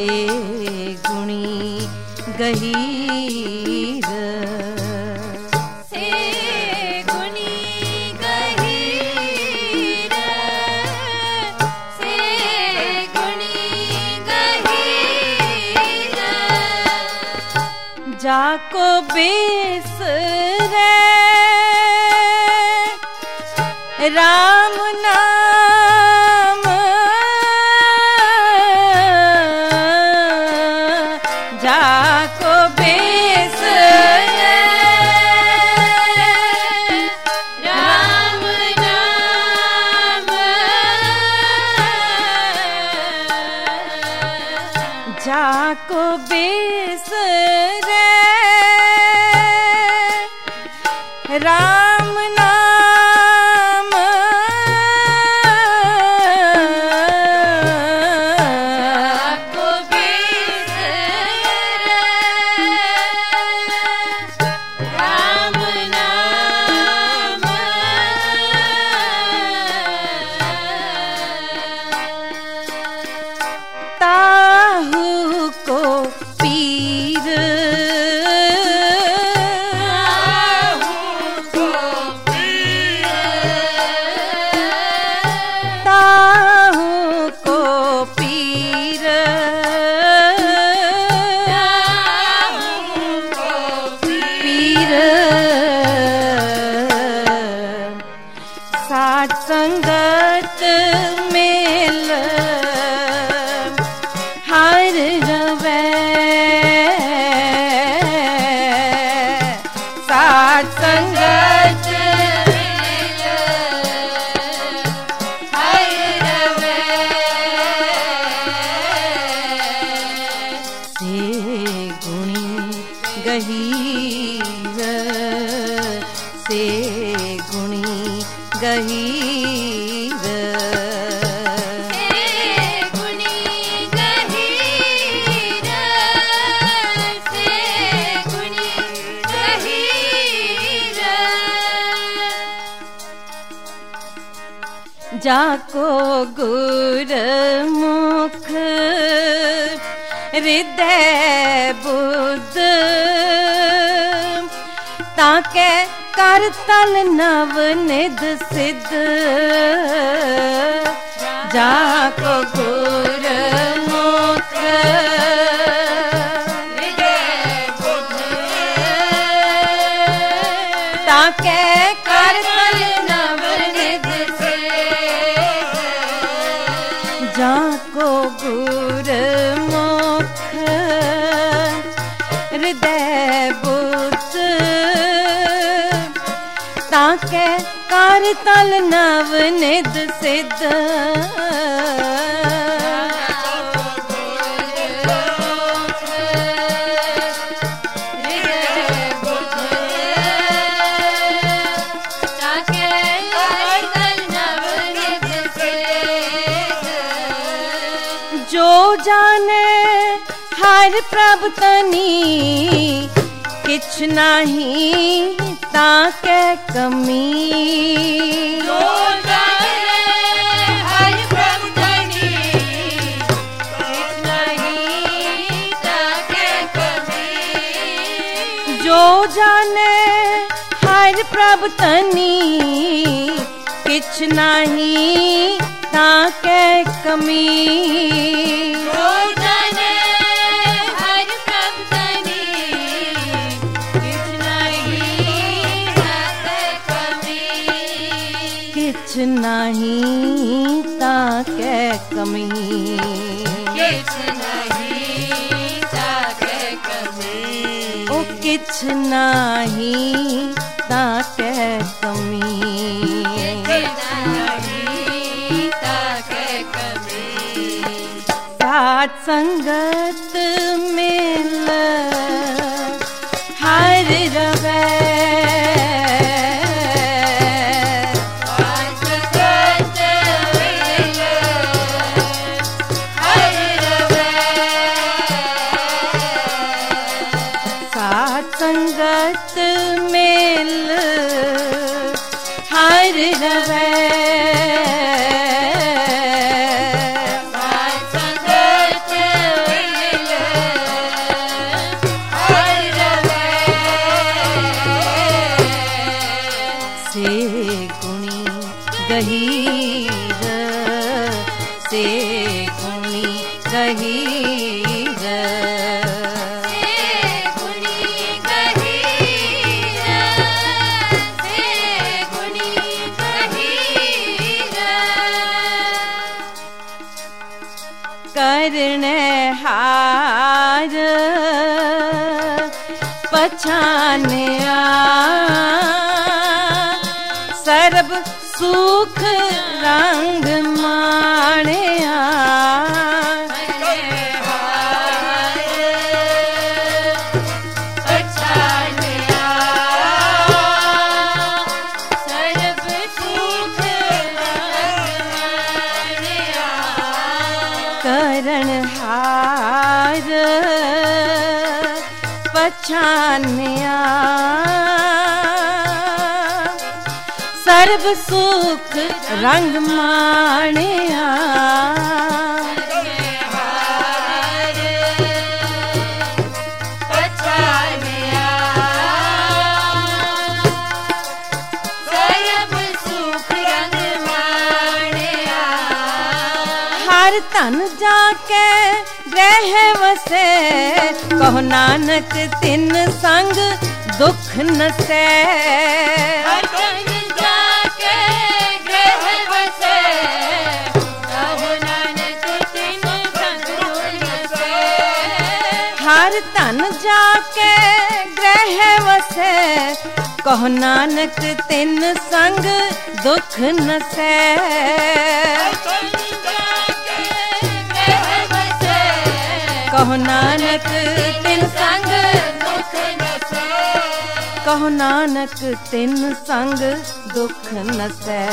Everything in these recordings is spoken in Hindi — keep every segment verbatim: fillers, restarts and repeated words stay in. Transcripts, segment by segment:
से गुणी गहीर से गुणी गहीर से गुणी गहीर जाको बिसरे राम नाम जाको बिसरे राम नाम जाको बिसरे राम नाम जाको बिसरे राम नाम ताहू को पीर ताहू को पीर पीर साथ संगत मेल हर रवै साथ संगत से गुणी गहीर से गुणी गहीर जाको गुरमुख हृदय बुद्ध ताके कर तल नव निध सिद्ध जाको गुरमुख ताके कर तल नव निध जाको गुरमुख हृदय बुद्ध ताके कर तल नव निध सिद्ध जो जाने हर प्रभ तनी किछ नहीं ताके कमी जो जाने हर प्रभ तनी किछ नहीं ताके कमी जो जाने हर प्रभ तनी किछ नहीं ताके कमी जो जाने हर प्रभ तनी किछ नहीं ताके कमी किछ नहीं ताके कमी किछ नहीं ताके कमी ओ किछ नहीं ताके कमी साथ संगत मिल हर रवै साथ संगत मिल हर रवै साथ संगत मिल हर रवै साथ संगत मिल गहीर से गुणी गहीर से गुणी गहीर करनहार पछानिया सर्ब सुख रंग माणिया करणहार पछानिया सर्व सुख रंग माणिया हर तन जाके ग्रह वसे कहो नानक तिन संग दुख नसे हर तन जाके ग्रह वसे कहो नानक तिन संग दुख नसे हर तन जाके ग्रह वसे कहो नानक तिन संग दुख नसे कहो नानक तिन संग दुख नसे कहो नानक तिन संग दुख नसै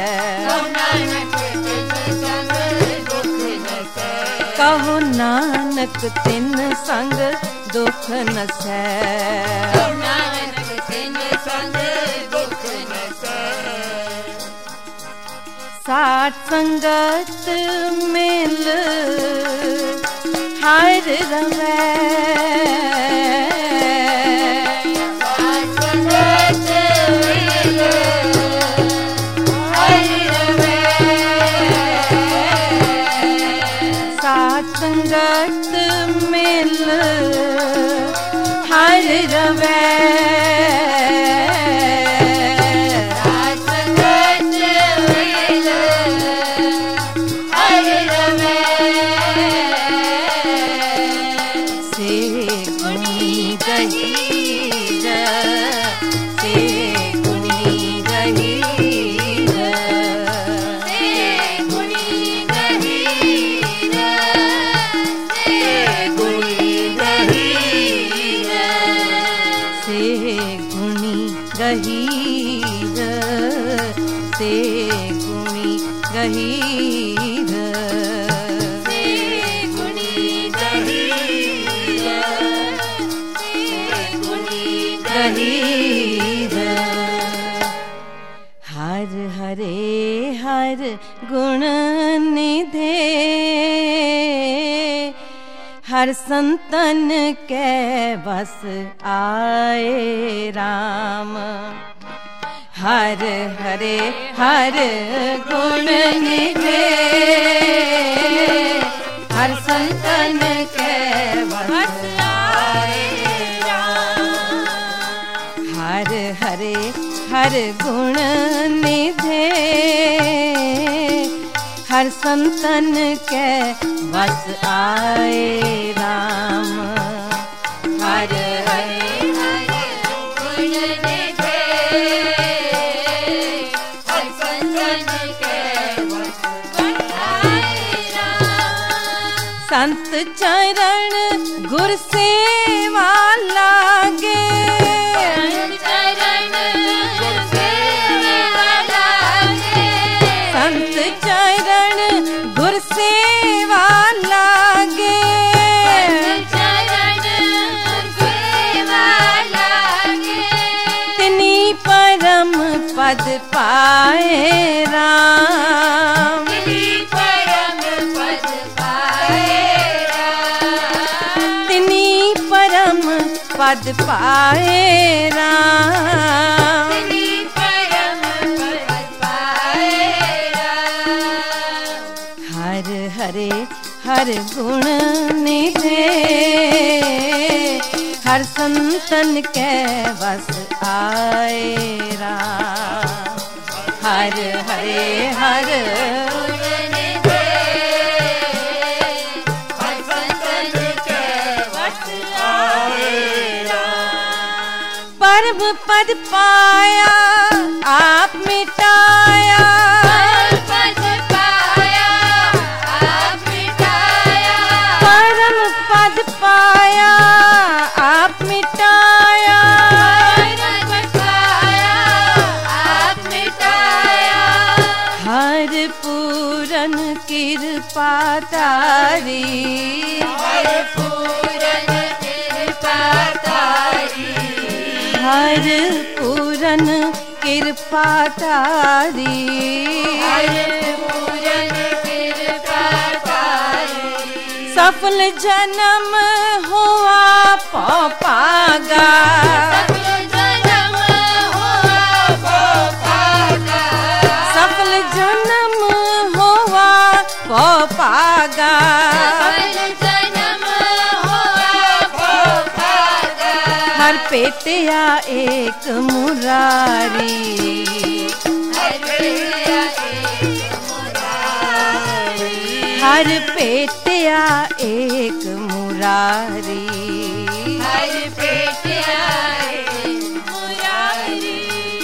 कहो नानक तिन संग दुख कहो नानक तिन संग दुख नसे नसै कहो नानक तिन संग दुख नसे साठ संगत मिल हर रवै साथ संगत मिल हर रवै गहीर से गुणी गहीर से गुणी गहीर से गुणी गहीर हर हरे हर गुण निधे हर संतन के बस आए राम हर हरे हर गुण निधे हर संतन के बस आए राम हर हरे हर गुण निधे हर संतन के बस आए राम हर हरे हर गुण निधे हर संतन के बस आए राम संत चरण गुर सेवा लागे संत चरण गुर सेवा लागे तिनी परम पद पाए राम तिनी परम पद पाए राम हर हरे हर हर गुण निधे, हर संतन के बस आए राम। हर हरे हर परम पद पाया आप मिटाया, पद पाया आप मिटाया, परम पद पाया आप मिटाया, परम पद पाया आप मिटाया। हर पूरन कृपा तारी, हर पूरन कृपा तारी, हर पूरन कृपा तारी, हर पूरन कृपा तारी। सफल जन्म हुआ पौ पागा, सफल जन्म हुआ पौ पागा, सफल जन्म हुआ पौ पागा, सफल जन्म हुआ पौ पागा। हर पेटिया एक मुरारी, हर पेटिया एक मुरारी, हर पेटिया एक मुरारी, हर पेटिया एक मुरारी।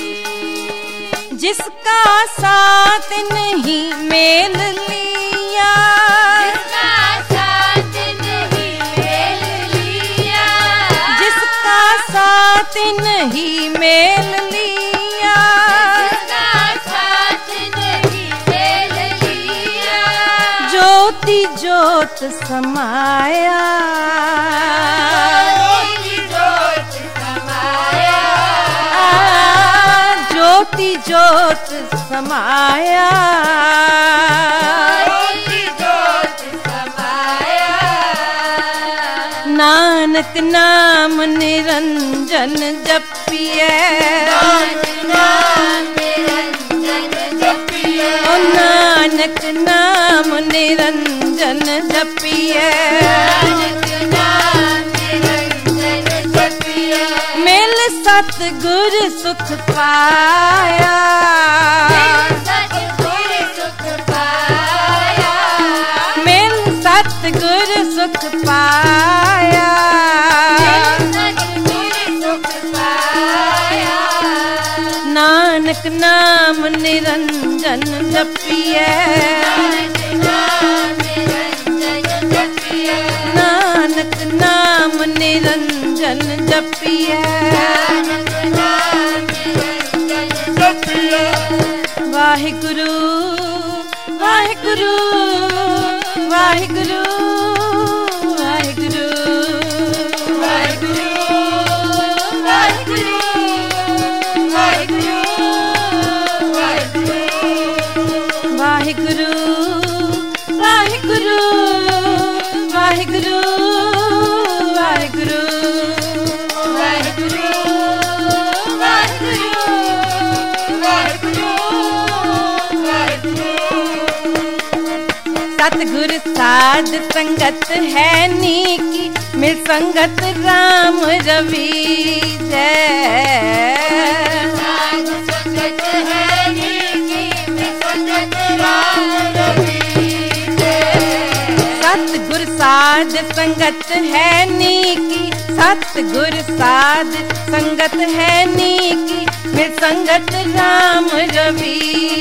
जिसका साथ नहीं मेल लिया, जिसका साथ नहीं मेल लिया, जिसका साथ नहीं मेल लिया, जिसका साथ नहीं मेल लिया। ज्योति ज्योत समाया, ज्योति ज्योत समाया, ज्योति ज्योत समाया, ज्योति ज्योत समाया। नानक नाम निरंजन जपिए, नाम निरंजन जपिए, ओ नानक नाम निरंजन जपिए, नानक नाम निरंजन जपिए। मिल सतगुर सुख पाया, सतगुर सुख पाया, मिल सतगुर सुख पाया, सतगुर सुख पाया। नानक नाम निरंजन जपिए, नानक नाम निरंजन जपिए, नानक नाम निरंजन जपिए, नानक नाम निरंजन जपिए। वाहिगुरु वाहिगुरु वाहिगुरु वाहिगुरु वाहिगुरु वाहिगुरु वाहिगुरु वाहिगुरु वाहिगुरु वाहिगुरु वाहिगुरु वाहिगुरु वाहिगुरु वाहिगुरु वाहिगुरु वाहिगुरु। सतगुर साध संगत है नीकी, मिल संगत राम रवि जय। साध संगत है नीकी, मिल संगत राम रवि जय। सतगुर साध संगत है नीकी, सतगुर साध संगत है नीकी, मिल संगत राम रवि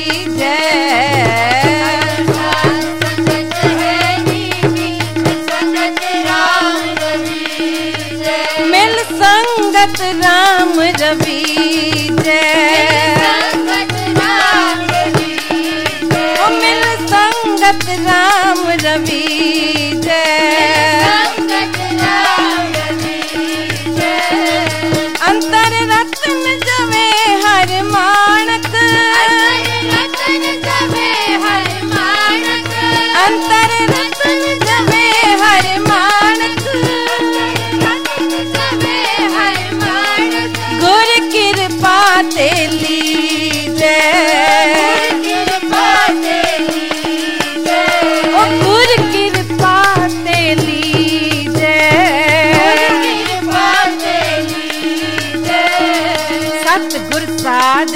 जय। संगत है नीकी, संगत राम रवि जय। मिल संगत राम रवि जय, संगत राम रवि जय। ओ मिल संगत राम रवि जय। संगत राम रवि जय। अंतर रत्न जवे हर मानक, रतन जवे हर मानक, अंतर रत्न जवे हर मानक, रतन जवे हर मानक। गुर कृपा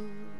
गुरु।